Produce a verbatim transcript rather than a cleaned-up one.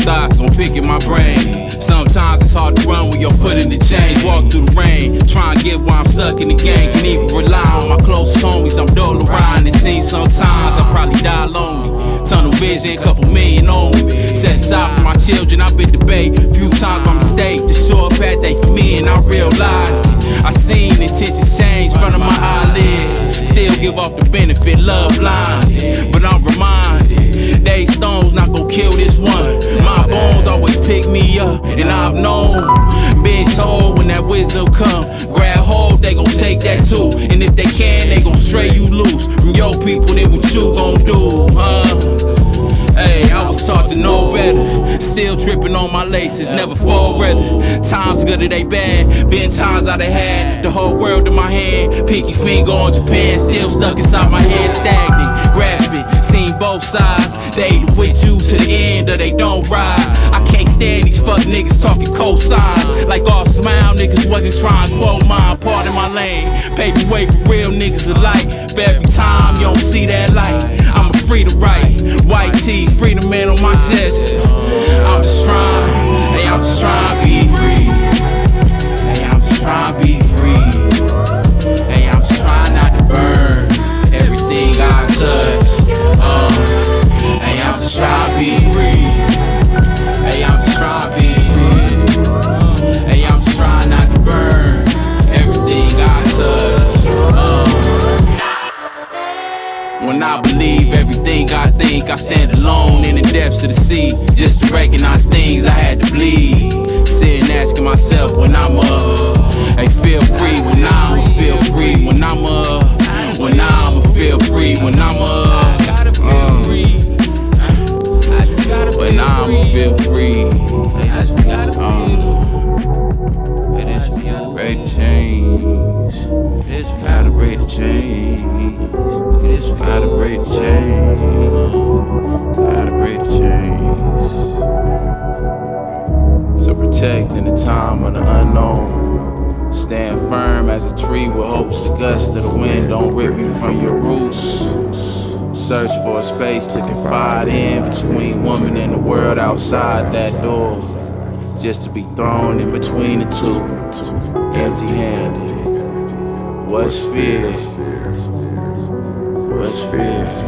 thoughts gon' pick in my brain. Sometimes it's hard to run with your foot in the chains. Walk through the rain, try and get why I'm stuck in the game. Can't even rely on my closest homies. I'm dole around. It seems sometimes I'll probably die lonely. Tunnel vision, couple million on me. Set aside for my children, I've been debate a few times by mistake. The short path they for me, and I realized I seen intentions change in front of my eyelids. Still give off the benefit, love blinded, but I'm reminded they stones not gon' kill this one. My bones always pick me up, and I've known, been told when that wisdom come, grab hold, they gon' take that too. And if they can, they gon' stray you loose from your people. Then what you gon' do, huh? Hey, I was taught to know better. Still tripping on my laces, never fall rather. Times good or they bad, been times I done had the whole world in my hand. Pinky finger on Japan, still stuck inside my head, stagnant. Grasp it, seen both sides. They with you to the end or they don't ride. I can't stand these fuck niggas talking cosigns. Like all smile niggas wasn't trying to quote mine. Part of my lane, pave the way for real niggas alike. But every time you don't see that light, I'm free to write. White tee, freedom man on my chest. I'm just trying, hey, I'm just trying to be free. Hey, I'm just trying to be free. Hey, I'm just trying not to burn everything I touch. Uh, hey, I'm just trying to be free. Hey, I'm just trying to be free. Hey, I'm just trying not to burn everything I touch. Uh, when I believe everything I think, I stand alone in the depths of the sea. Just to recognize things I had to bleed. Sitting asking myself when I'm up, hey, feel free when I'm feel free when I'm up, when I'm feel free when I'm up, um, when I'm feel free. Um, it is ready to change. It's gotta ready to change. It's gotta ready to change. Gotta ready to change. To protect in the time of the unknown. Stand firm as a tree with hopes the gust of the wind don't rip you from your roots. Search for a space to confide in between woman and the world outside that door. Just to be thrown in between the two, empty-handed. What's fear? What's fear?